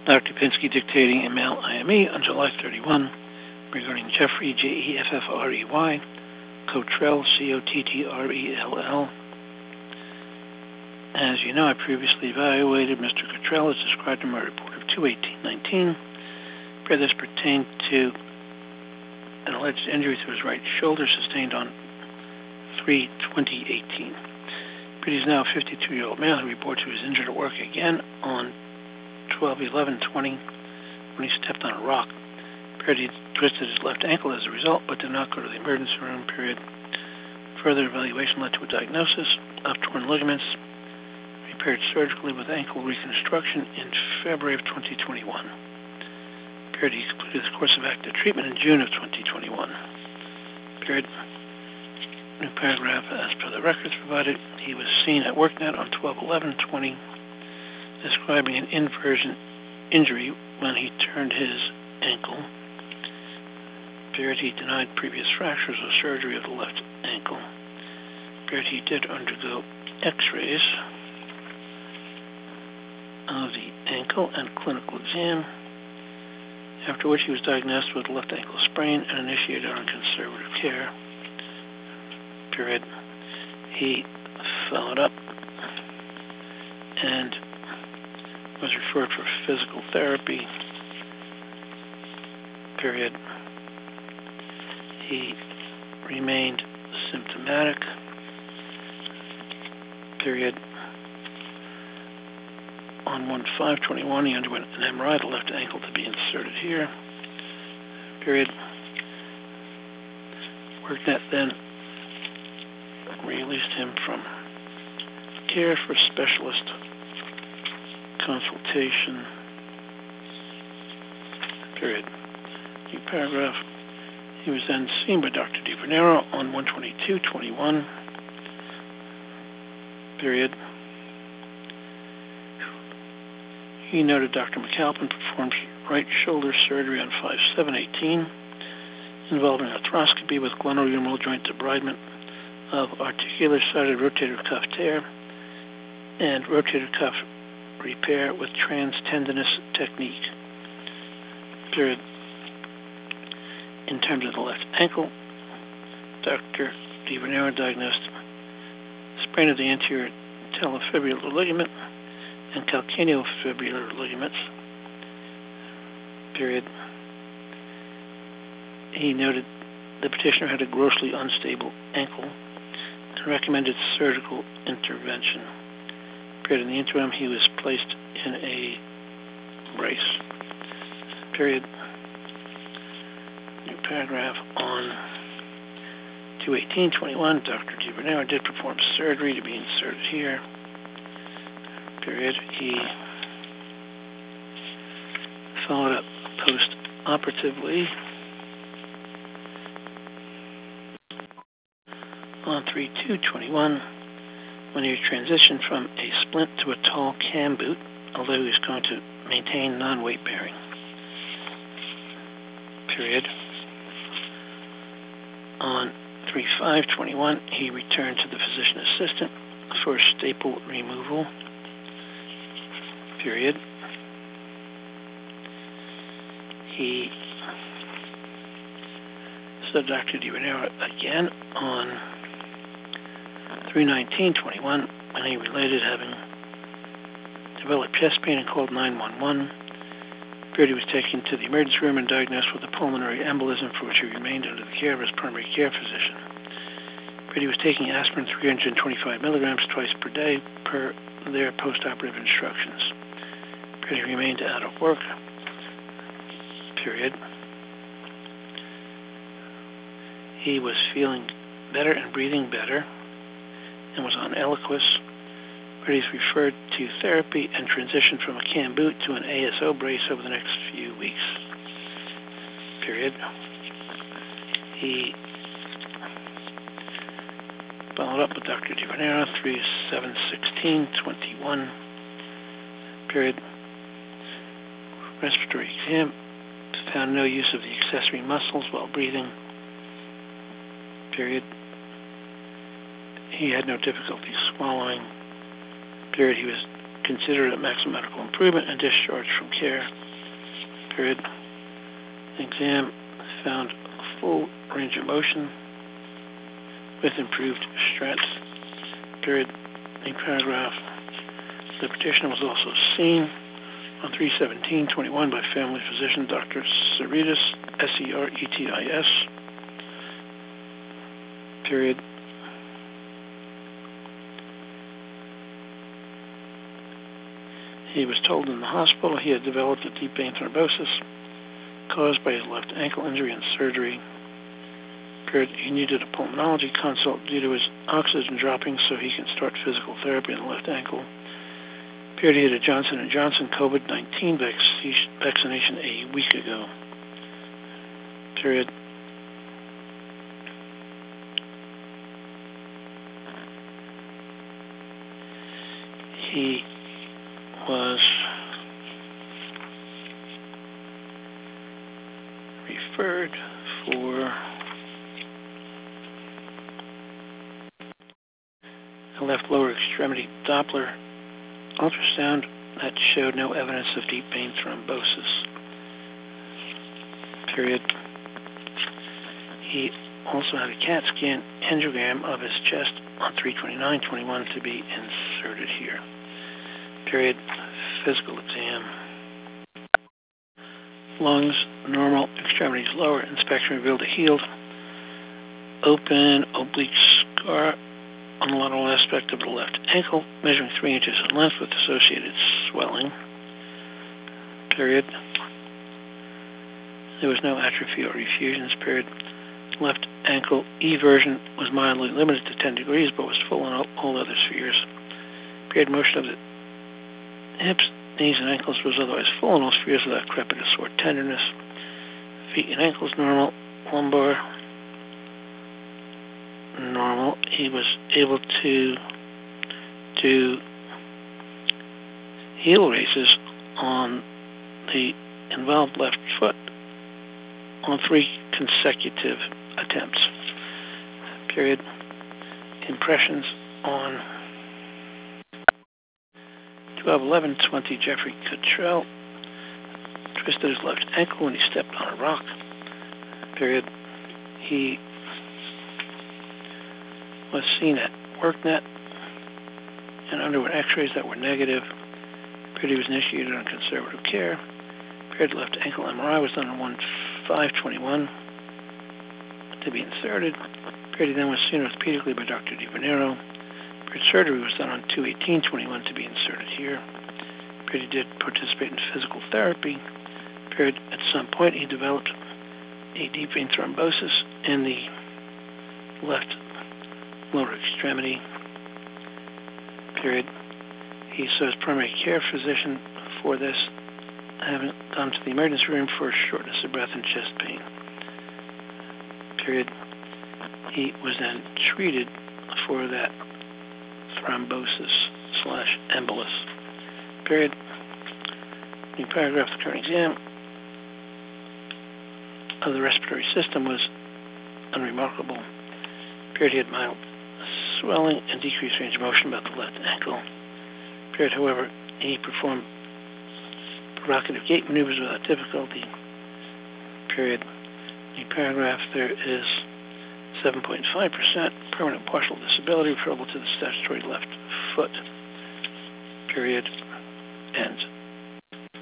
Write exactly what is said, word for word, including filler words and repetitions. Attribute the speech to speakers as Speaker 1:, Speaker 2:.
Speaker 1: Doctor Pinsky dictating email I M E on July thirty-first regarding Jeffrey, J E F F R E Y, Cottrell, C O T T R E L L. As you know, I previously evaluated Mister Cottrell as described in my report of two eighteen nineteen. This pertained to an alleged injury to his right shoulder sustained on three twenty eighteen. He is now a fifty-two-year-old male who reports he was injured at work again on twelve eleven twenty when he stepped on a rock. He twisted his left ankle as a result, but did not go to the emergency room, period. Further evaluation led to a diagnosis of torn ligaments, repaired surgically with ankle reconstruction in February of twenty twenty-one. Period. He completed his course of active treatment in June of twenty twenty-one. Period. New paragraph, as per the records provided, he was seen at WorkNet on twelve eleven twenty, describing an inversion injury when he turned his ankle. Period. He denied previous fractures or surgery of the left ankle. Period. He did undergo x-rays of the ankle and clinical exam, after which he was diagnosed with left ankle sprain and initiated on conservative care. Period. He followed up and was referred for physical therapy. Period. He remained symptomatic. Period. On one five twenty-one, he underwent an M R I of the left ankle to be inserted here. Period. WorkNet then released him from care for specialist consultation. Period. New paragraph. He was then seen by Doctor DiVernero on one twenty-two twenty-one. Period. He noted Doctor McAlpin performed right shoulder surgery on five seven eighteen involving arthroscopy with glenohumeral joint debridement of articular-sided rotator cuff tear and rotator cuff repair with transtendinous technique. Period. In terms of the left ankle, Doctor DiVernero diagnosed sprain of the anterior talofibular ligament and calcaneofibular ligaments. Period. He noted the petitioner had a grossly unstable ankle and recommended surgical intervention. Period. In the interim, he was placed in a brace. Period. New paragraph on two eighteen twenty-one. Doctor DiVernero did perform surgery to be inserted here. Period. He followed up post-operatively on three two twenty-one when he transitioned from a splint to a tall cam boot, although he was going to maintain non-weight bearing. Period. On three five twenty-one, he returned to the physician assistant for staple removal. Period. He saw Doctor DiVernero again on three nineteen twenty-one when he related having developed chest pain and called nine one one. Period. He was taken to the emergency room and diagnosed with a pulmonary embolism, for which he remained under the care of his primary care physician. Period. He was taking aspirin three hundred twenty-five milligrams twice per day per their post-operative instructions. Period. He remained out of work. Period. He was feeling better and breathing better and was on Eliquis. He's referred to therapy and transitioned from a cam boot to an A S O brace over the next few weeks. Period. He followed up with Doctor DiVernero, three seven sixteen twenty-one. Period. Respiratory exam. Found no use of the accessory muscles while breathing. Period. He had no difficulty swallowing. Period. He was considered at maximum medical improvement and discharged from care. Period. Exam found full range of motion with improved strength. Period. In paragraph, the petitioner was also seen on three seventeen twenty-one by family physician Doctor Seretis, S E R E T I S. Period. He was told in the hospital he had developed a deep vein thrombosis caused by his left ankle injury and surgery. Period. He needed a pulmonology consult due to his oxygen dropping so he can start physical therapy on the left ankle. Period. He had a Johnson and Johnson COVID nineteen vaccination a week ago. Period. He was referred for a left lower extremity Doppler ultrasound that showed no evidence of deep vein thrombosis. Period. He also had a CAT scan angiogram of his chest on three twenty-nine twenty-one to be inserted here. Period. Physical exam. Lungs normal, extremities lower. Inspection revealed a healed open oblique scar on the lateral aspect of the left ankle, measuring three inches in length with associated swelling. Period. There was no atrophy or effusions. Period. Left ankle eversion was mildly limited to ten degrees, but was full in all, all other spheres. Period. Motion of the hips, knees, and ankles was otherwise full in all spheres without crepitus or tenderness. Feet and ankles normal. Lumbar normal. He was able to do heel raises on the involved left foot on three consecutive attempts. Period. Impressions on twelve eleven twenty, Jeffrey Cottrell twisted his left ankle when he stepped on a rock. Period. He was seen at WorkNet and underwent x-rays that were negative. Period. He was initiated on conservative care. Period. Left ankle M R I was done on one five twenty-one to be inserted. Period. He then was seen orthopedically by Doctor DiVinero. Period. Surgery was done on two eighteen twenty-one to be inserted here. Period. He did participate in physical therapy. Period. At some point he developed a deep vein thrombosis in the left lower extremity. Period. He saw his primary care physician for this, having gone to the emergency room for shortness of breath and chest pain. Period. He was then treated for that thrombosis slash embolus. Period. The paragraph of the current exam of the respiratory system was unremarkable. Period. He had mild swelling and decreased range of motion about the left ankle. Period. However, he performed provocative gait maneuvers without difficulty. Period. In the paragraph, there is seven point five percent permanent partial disability referable to the statutory left foot. Period.